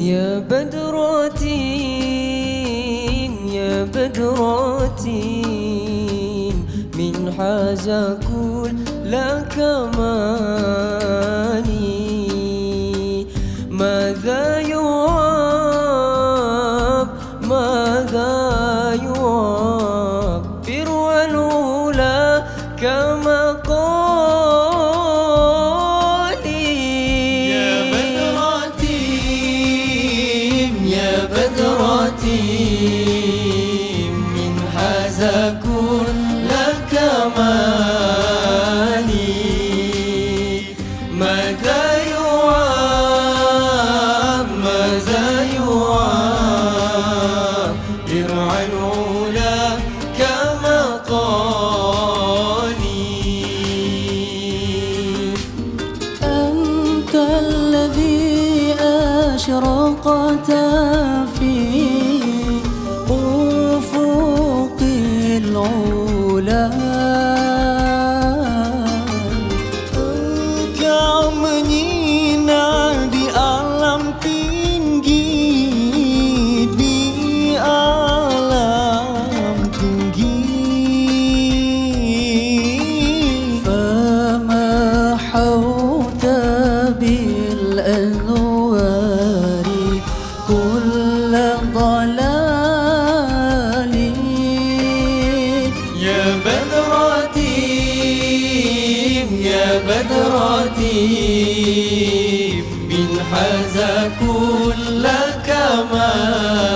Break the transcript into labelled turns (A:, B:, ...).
A: يا بدرتي يا بدرتي من حاز كل كمالي ماذا يعاب ماذا يعبر الأولى كما قالي يا بدرتي يا بدرتي من حاز كل كمالي ماذا يعاب ماذا يعاب درع العلا كما قالي
B: أنت الذي أشرقت في أفق العلا
A: Engkau menyinar di alam tinggi, di alam tinggi.
B: فمحوت بالأنوار كل ضلال
A: يا بدرتي يا بدرتي من حاز كل كمال